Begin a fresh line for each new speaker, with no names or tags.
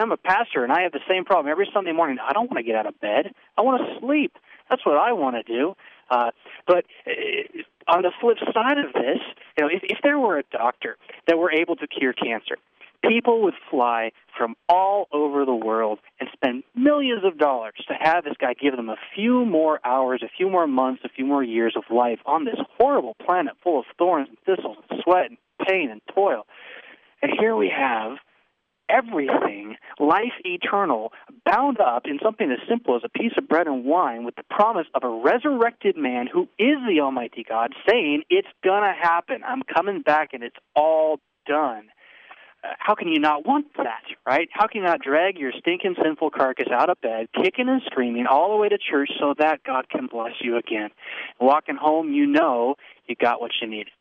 I'm a pastor, and I have the same problem every Sunday morning. I don't want to get out of bed. I want to sleep. That's what I want to do. But on the flip side of this, if there were a doctor that were able to cure cancer, people would fly from all over the world and spend millions of dollars to have this guy give them a few more hours, a few more months, a few more years of life on this horrible planet full of thorns and thistles and sweat and pain and toil. And here we have everything, life eternal, bound up in something as simple as a piece of bread and wine with the promise of a resurrected man who is the Almighty God saying, it's going to happen. I'm coming back and it's all done. How can you not want that, right? How can you not drag your stinking sinful carcass out of bed, kicking and screaming all the way to church so that God can bless you again? Walking home, you know you got what you needed.